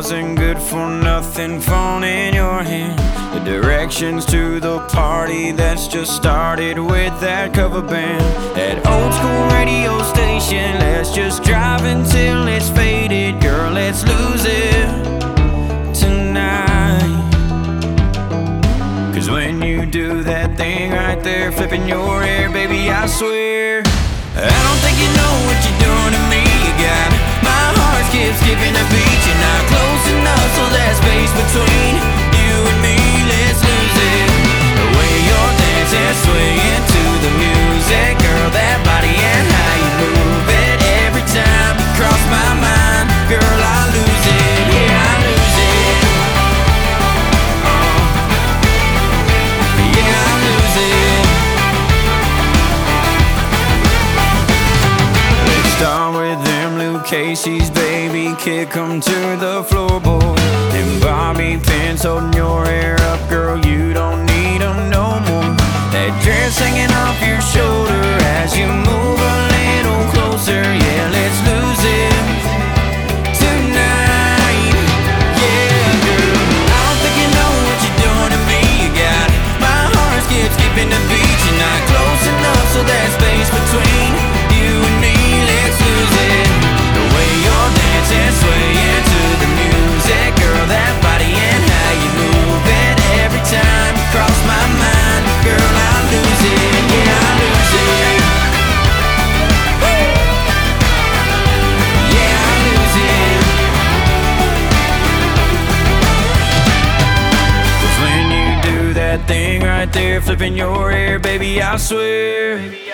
dozen good for nothing phone in your hand. The directions to the party that's just started with that cover band. That old school radio station, let's just drive until it's faded. Girl, let's lose it tonight. Cause when you do that thing right there, flipping your hair, baby, I swear I don't think you know what you're doing to me. You got my heart skipping a beat. You're not close enough, so that space between you and me, let's lose it. The way you're dancing, swaying to the music, girl, that body and how you move it. Every time you cross my mind, girl, I lose it. Yeah, I lose it. Yeah, I lose it. Start with them Luke Casey's, baby, kick 'em to the floorboard. And bobby pins holding your hair up, girl, you don't need 'em no more. That dress hanging off your shoulder as you move a little closer. Yeah, let's lose it tonight. Yeah, girl, I don't think you know what you're doing to me. You got my heart skipping the beat. You're not close enough, so that space between you and me, let's lose it. The way you're dancing, swaying to the music, girl, that body and how you move it. Every time you cross my mind, girl, I lose it. Yeah, I lose it. Yeah, I lose it. 'Cause when you do that thing right there, flipping your hair, baby, I swear